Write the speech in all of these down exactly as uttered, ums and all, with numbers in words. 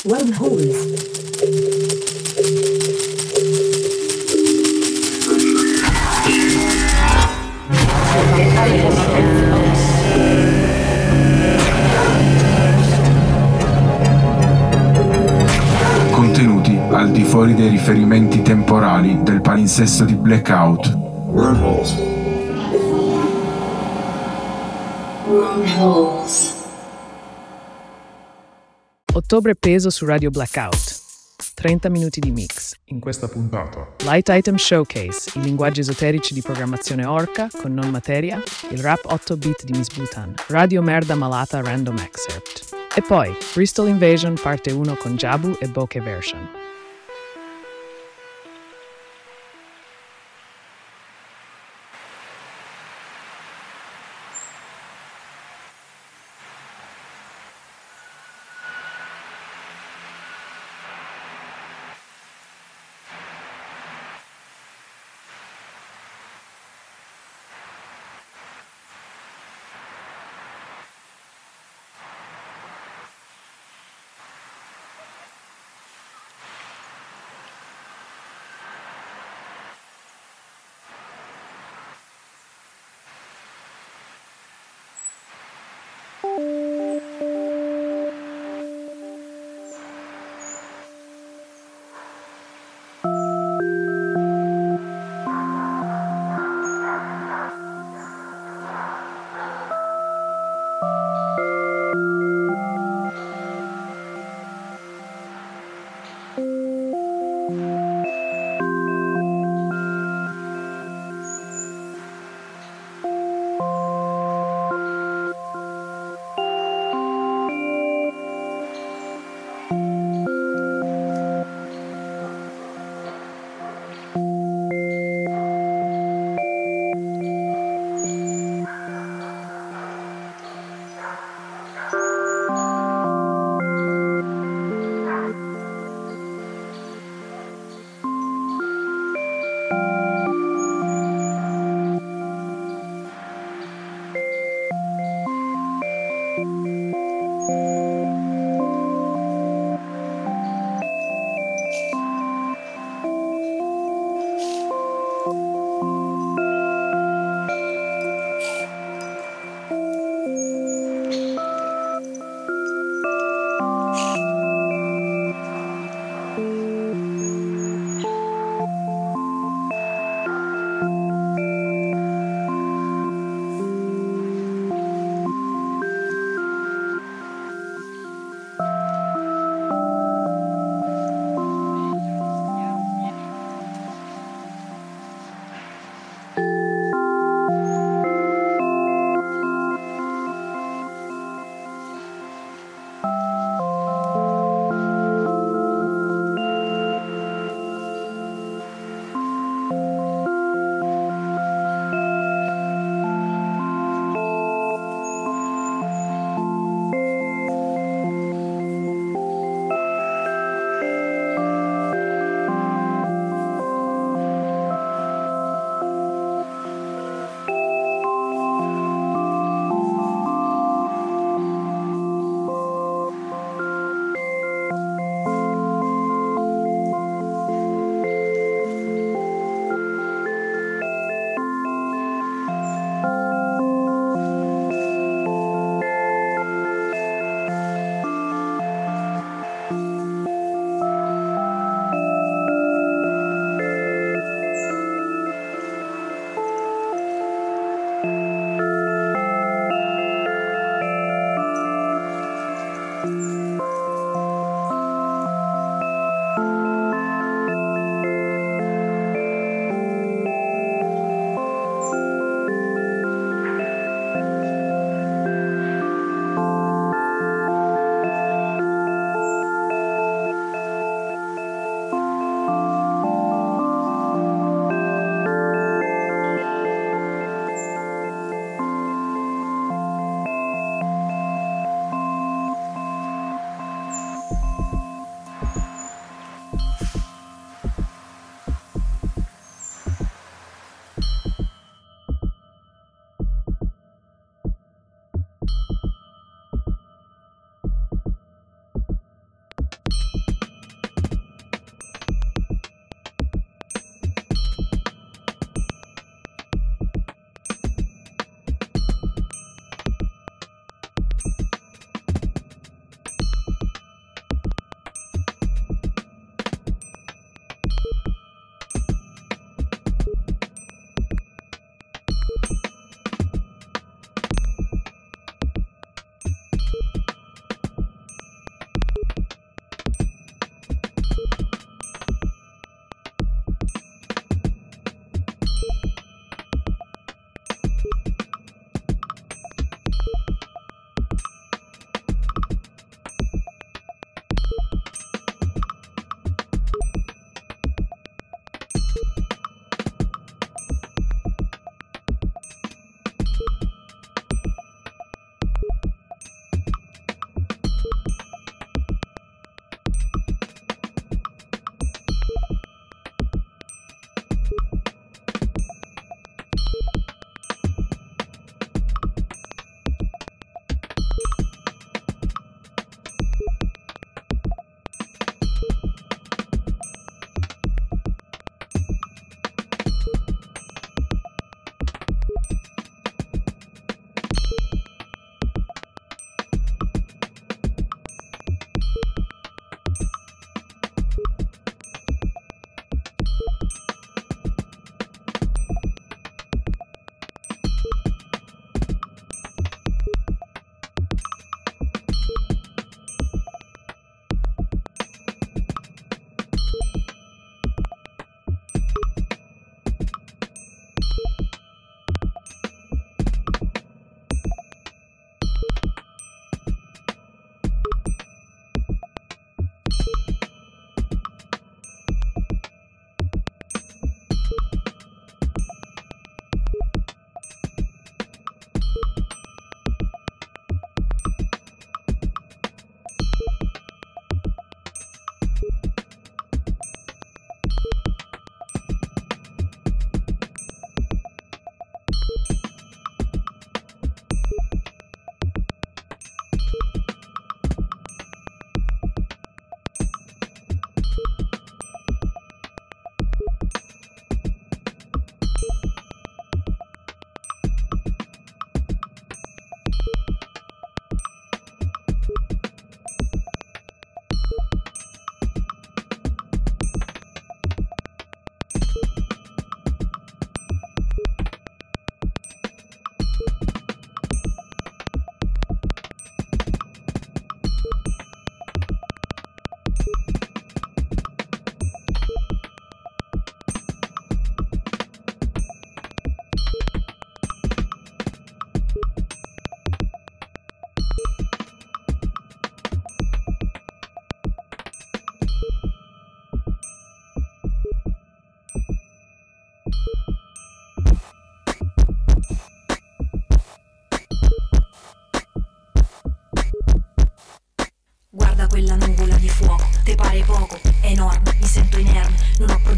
Wormholes. Contenuti al di fuori dei riferimenti temporali del palinsesto di Blackout. Wormholes. Wormholes. Ottobre peso su Radio Blackout. trenta minuti di mix. In questa puntata, Light Item Showcase, i linguaggi esoterici di programmazione Orca con Non Materia, il rap otto bit di Miss Bhutan, Radio Merda Malata Random Excerpt. E poi, Bristol Invasion parte uno con Jabu e Bokeh Version.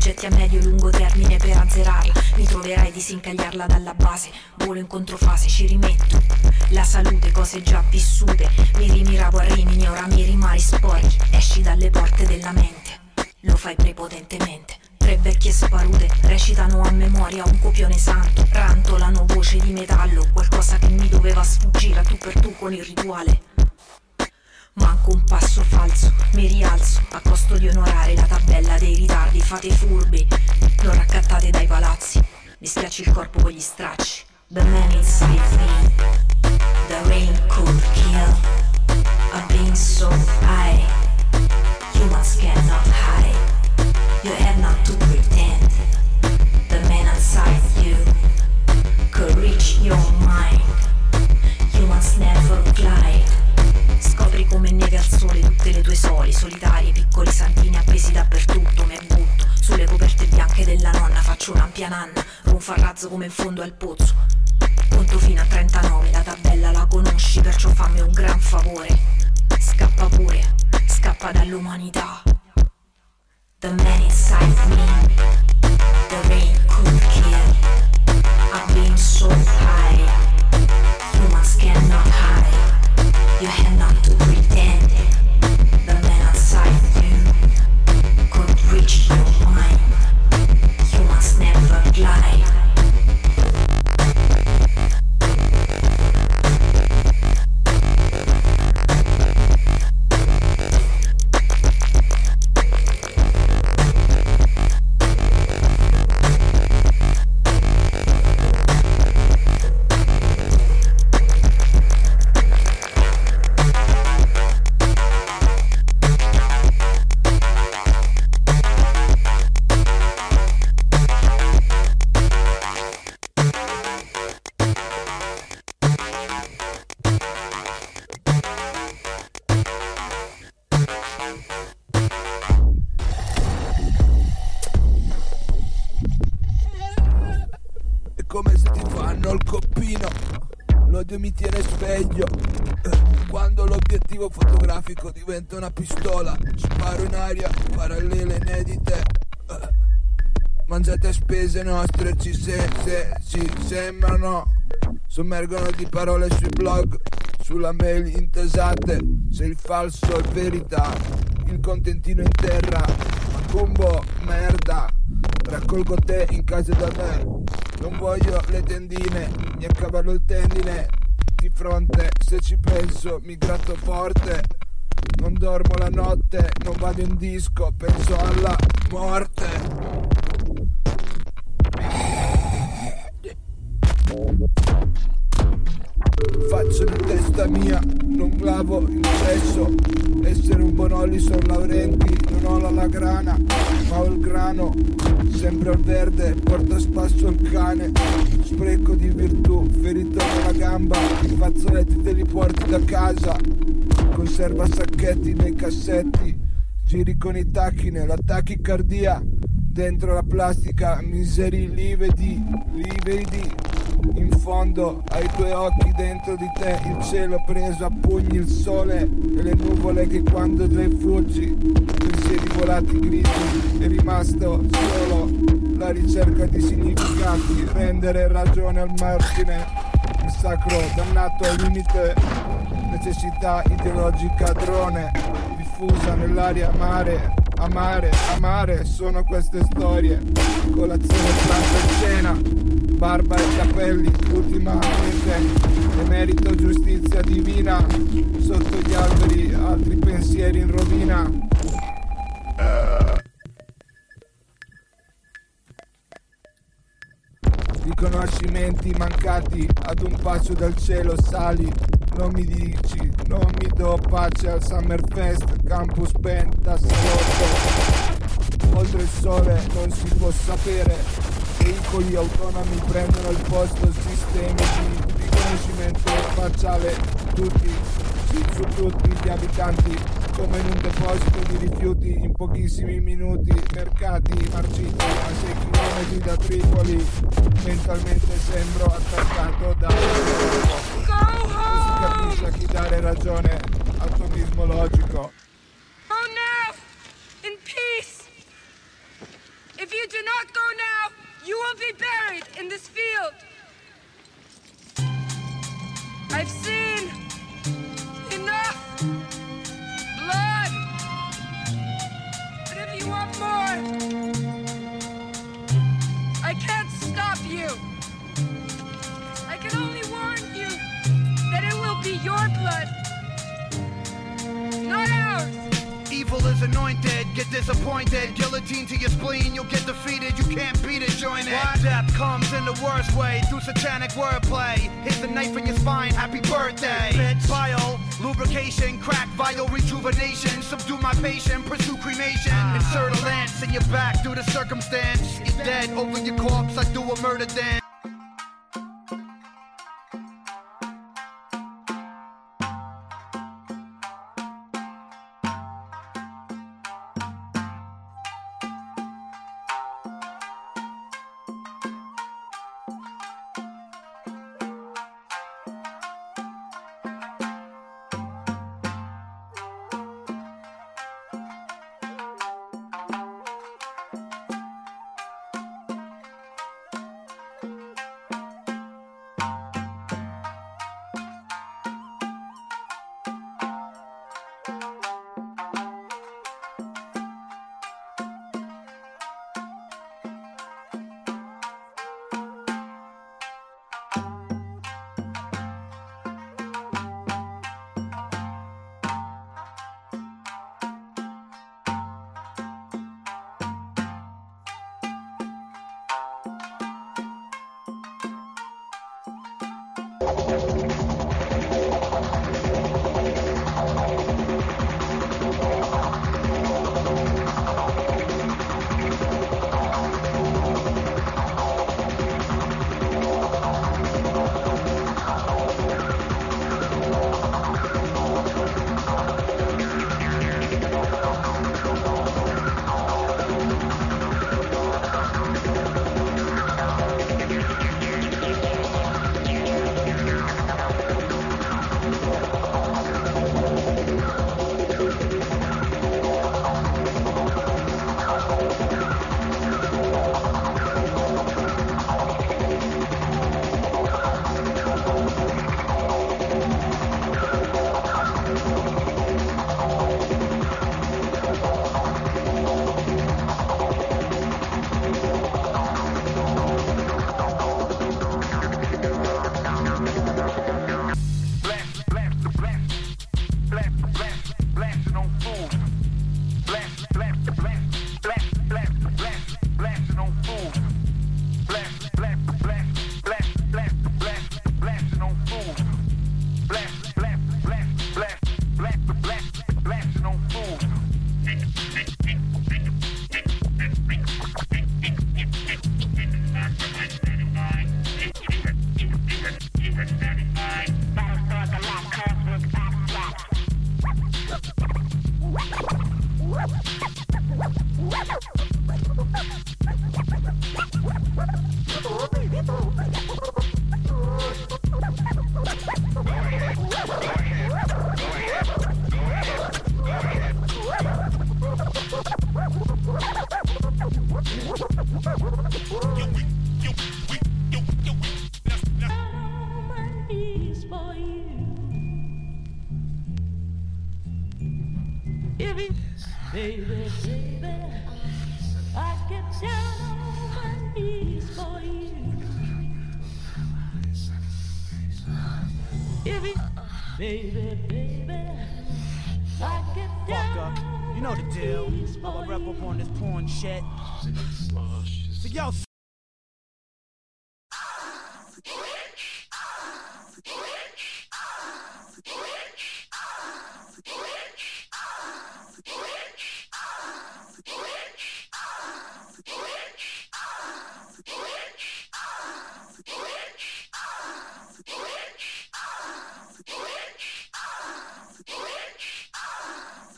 progetti a medio-lungo termine per azzerarla. Mi troverai disincagliarla dalla base, volo in controfase, ci rimetto la salute, cose già vissute. Mi rimiravo a Rimini, ora mi rimari sporchi. Esci dalle porte della mente, lo fai prepotentemente. Tre vecchie sparute recitano a memoria un copione santo. Rantolano voce di metallo, qualcosa che mi doveva sfuggire a tu per tu con il rituale. Manco un passo falso, mi rialzo a costo di onorare la tabella dei ritardi. Fate furbi, non raccattate dai palazzi, mi schiacci il corpo con gli stracci. The man inside me, the rain could kill. I've been so high, humans cannot hide. You have not to pretend. The man inside you could reach your mind. Humans never glide. Scopri come neve al sole tutte le tue soli, solitari, piccoli santini appesi dappertutto. Me butto sulle coperte bianche della nonna, faccio un'ampia nanna, ronfa a razzo come in fondo al pozzo. Conto fino a trentanove, la tabella la conosci, perciò fammi un gran favore. Scappa pure, scappa dall'umanità. The man inside me, the rain could kill. I've been so high, humans cannot hide. You have not to pretend. The man inside you could reach your mind. Humans never glide. Come se ti fanno il coppino, l'odio mi tiene sveglio. Quando l'obiettivo fotografico diventa una pistola, sparo in aria, parallele inedite. Mangiate a spese nostre, ci, se, se, ci sembrano. Sommergono di parole sui blog, sulla mail intasate. Se il falso è verità, il contentino in terra. Macumbo, merda, raccolgo te in casa da me. Non voglio le tendine, mi accavallo il tendine. Di fronte, se ci penso, mi gratto forte. Non dormo la notte, non vado in disco, penso alla morte. Faccio di testa mia, non lavo il cesso. Essere un bonolli son laurenti, non ho la lagrana, ma ho il grano. Sempre al verde, porta a spasso il cane. Spreco di virtù, ferito nella gamba. I fazzoletti te li porti da casa. Conserva sacchetti nei cassetti. Giri con i tacchi nella tachicardia. Dentro la plastica, miseri lividi, lividi. In fondo ai tuoi occhi, dentro di te il cielo preso a pugni, il sole e le nuvole che quando te fuggi, pensieri volati grigi, è rimasto solo la ricerca di significati, rendere ragione al margine, il sacro dannato al limite, necessità ideologica drone, diffusa nell'aria mare. Amare, amare, sono queste storie. Colazione, pranzo e cena, barba e capelli, ultimamente emerito giustizia divina. Sotto gli alberi altri pensieri in rovina. Riconoscimenti mancati ad un passo dal cielo sali. Non mi dici, non mi do pace al Summerfest, campus penta, salotto. Oltre il sole non si può sapere, veicoli autonomi prendono il posto, sistemi di riconoscimento facciale, tutti, sì, su tutti gli abitanti, come in un deposito di rifiuti in pochissimi minuti, mercati marciti a sei chilometri da Tripoli, mentalmente sembro attaccato da... capisce a chi dare ragione al tomismo logico. Oh, now, in peace. If you you do not go now, you will be buried in this field. I've seen enough blood. But if you want more, I can't stop you. I can only warn you that it will be your blood, not ours. Evil is anointed, get disappointed. Guillotine to your spleen, you'll get defeated. You can't beat it, join it. What? Death comes in the worst way, through satanic wordplay. Hit the knife in your spine, happy birthday. Bitch, bio, lubrication, crack, vial, rejuvenation. Subdue my patient, pursue cremation. Ah. Insert a lance in your back due to circumstance. You're dead, over your corpse, I do a murder dance.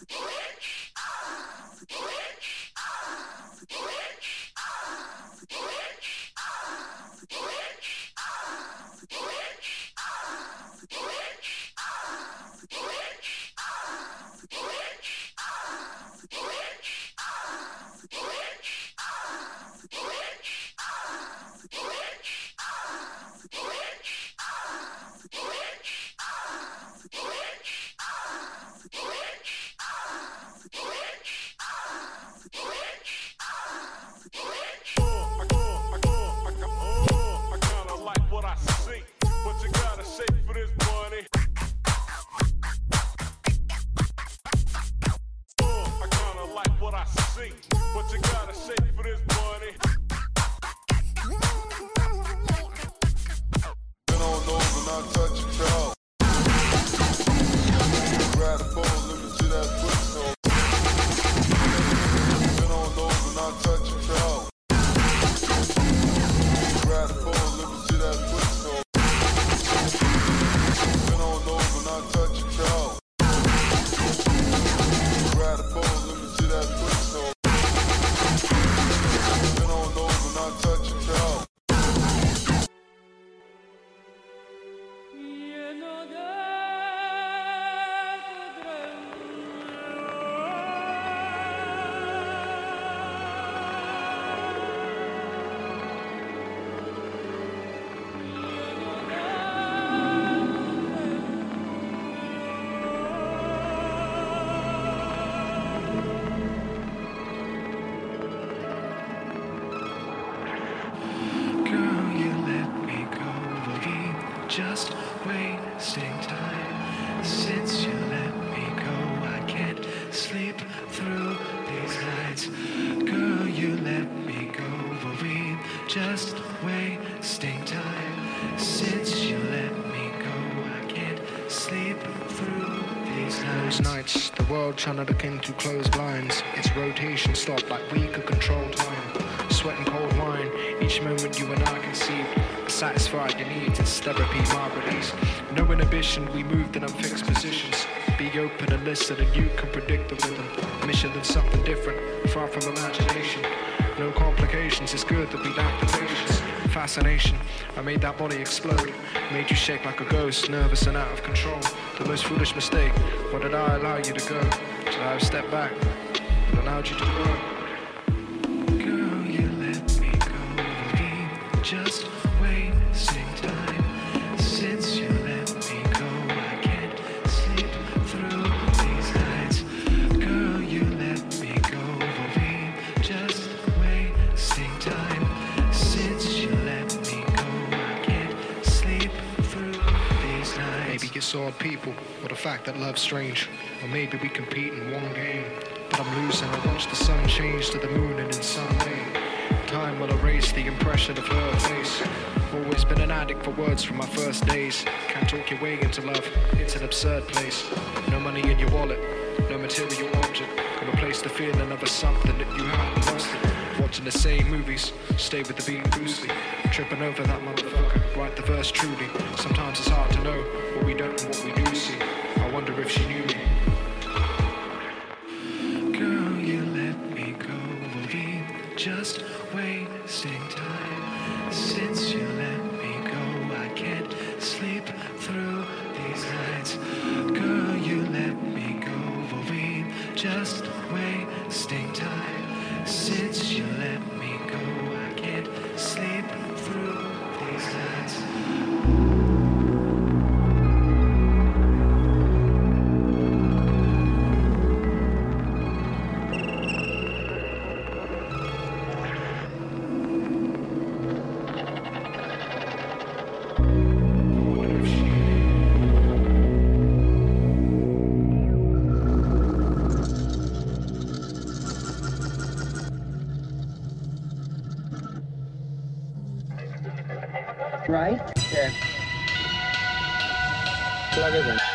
What? see. But you gotta shake for this money. Been on over, not touch your toe. Grab the ball, let me see that foot so. Been on over, not touch your toe. Grab the ball, let me see that foot so. Been on over, not touch your toe. Grab the ball, let me see that foot so. Been on over, not touch your toe. Just wasting time. Since you let me go, I can't sleep through these nights. Girl, you let me go, Wolverine. Just wasting time. Since you let me go, I can't sleep through these nights. Nights, the world trying to look into closed blinds. Its rotation stopped like we could control time. Sweating cold wine, each moment you and I conceive. Satisfied your needs, it's therapy, my release. No inhibition, we moved in unfixed positions. Be open and listen and you can predict the rhythm. Mission than something different, far from imagination. No complications, it's good that we lack the patience. Fascination, I made that body explode. Made you shake like a ghost, nervous and out of control. The most foolish mistake, why did I allow you to go? Should I have stepped back and allowed you to grow? Girl, you let me go, Wolverine. Just wasting time. Since you let me go, I can't sleep through these nights. Girl, you let me go, Wolverine. Just wasting time. Since you let me go, I can't sleep through these nights. Maybe it's all people, or the fact that love's strange. Or maybe we compete in one game, but I'm losing. I watch the sun change to the moon and in some way. Time will erase the impression of her face. Always been an addict for words from my first days. Can't talk your way into love, it's an absurd place. No money in your wallet, no material object can replace the feeling of a something that you haven't lost it. Watching the same movies, stay with the beat loosely. Tripping over that motherfucker, write the verse truly. Sometimes it's hard to know what we don't and what we do see. I wonder if she knew me. Girl, you let me go, Wolverine. Just wasting time. Since you let me go, I can't sleep through these nights. Girl, you let me go, Wolverine. Just wasting time. Since you let me go, I can't sleep through these nights. Right? Yeah. Plug it in.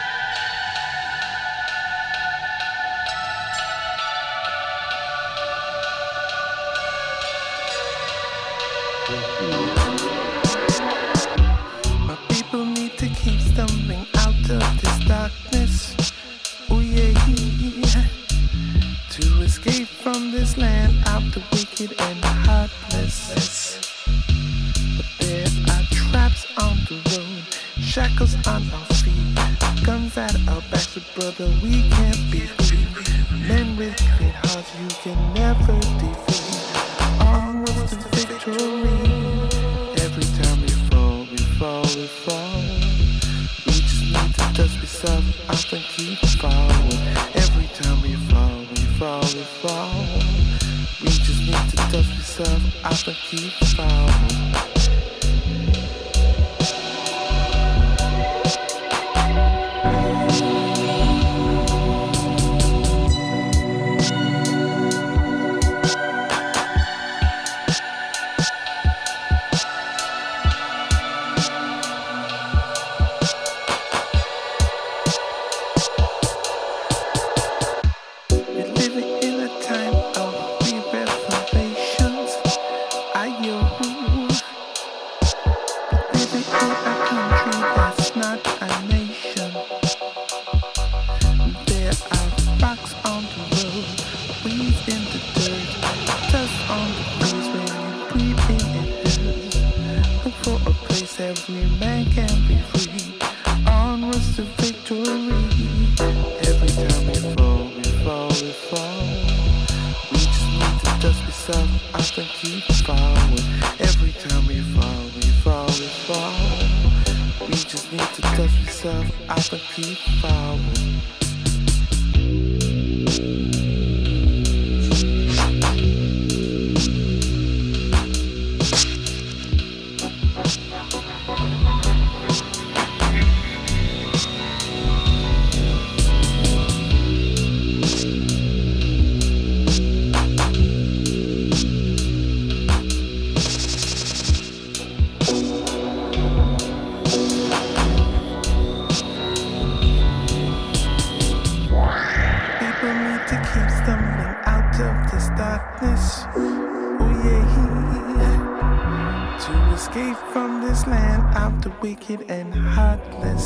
My people need to keep stumbling out of this darkness. Oh yeah, yeah. To escape from this land of the wicked and the heartless. But there are traps on the road, shackles on our feet, guns at our backs, but brother, we can't be free. Men with clean hearts you can never defeat. Onwards to victory. Every time we fall, we fall, we fall. We just need to dust ourselves off and keep forward. Every time we fall, we fall, we fall. We just need to dust ourselves off and keep forward. knees in the dirt, dust on the breeze when you breathe in it. Look for a place every man can be free. Onwards to victory. Every time we fall, we fall, we fall. We just need to dust ourselves off and keep forward. Every time we fall, we fall, we fall. We just need to dust ourselves off and keep forward. Wicked and heartless.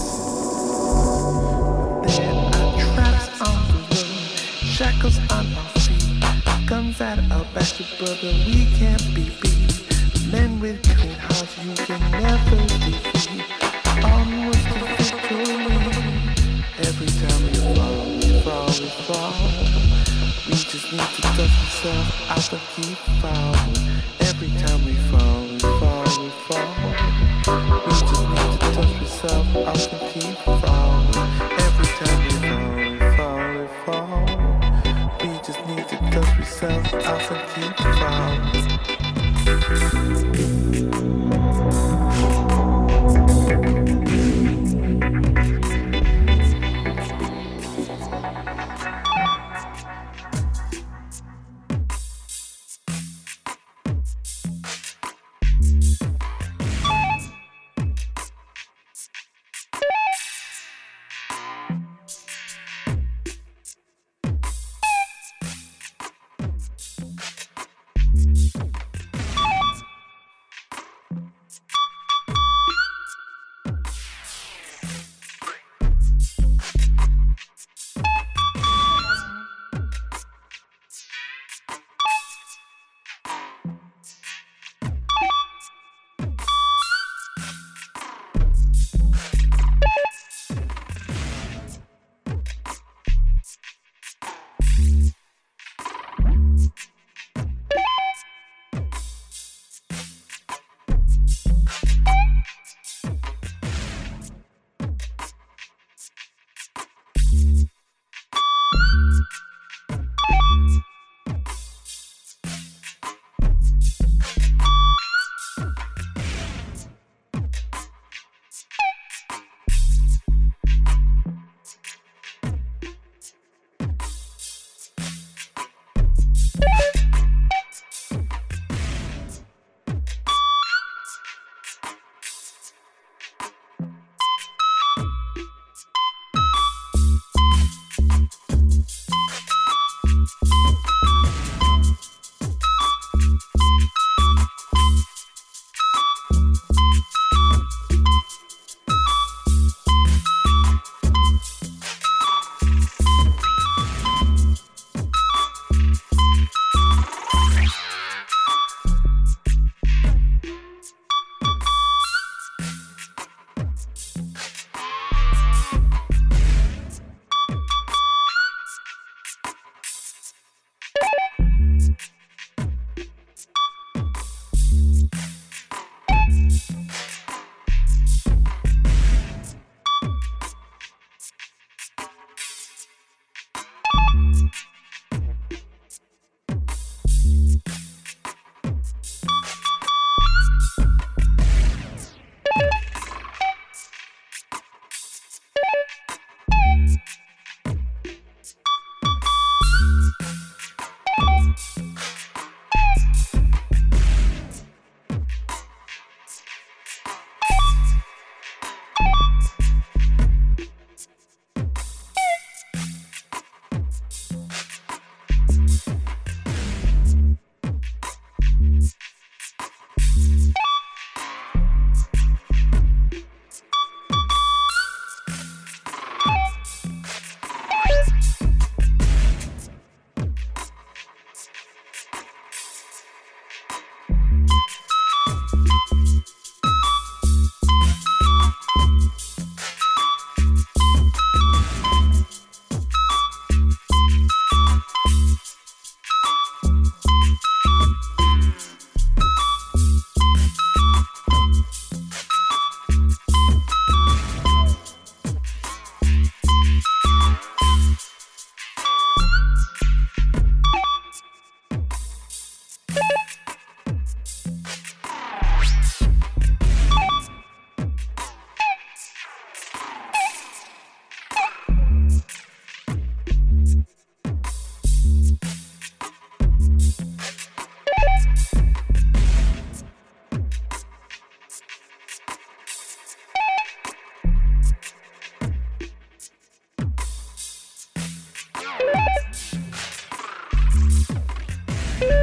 There are traps on the road, shackles on our feet, guns at our back, brother, we can't be beat. Men with clean hearts you can never defeat. Onwards to victory. Every time we fall, we fall, we fall. We just need to dust ourselves off and keep forward. Every time we fall, we fall, we fall. We just need to touch yourself off and keep forward. Every time we fall, we fall, we fall. We just need to touch yourself off and keep forward.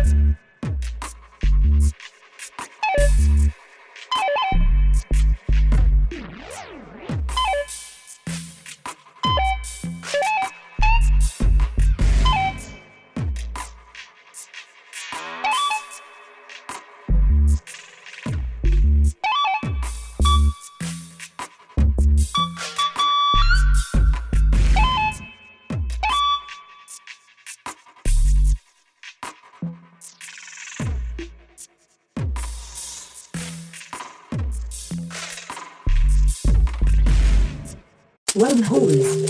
Wormholes.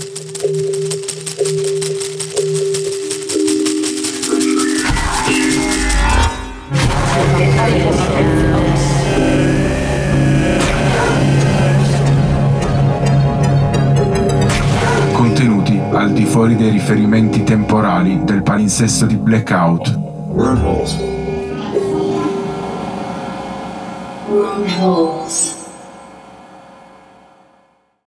Contenuti al di fuori dei riferimenti temporali del palinsesto di Blackout. Wormholes. Wormholes.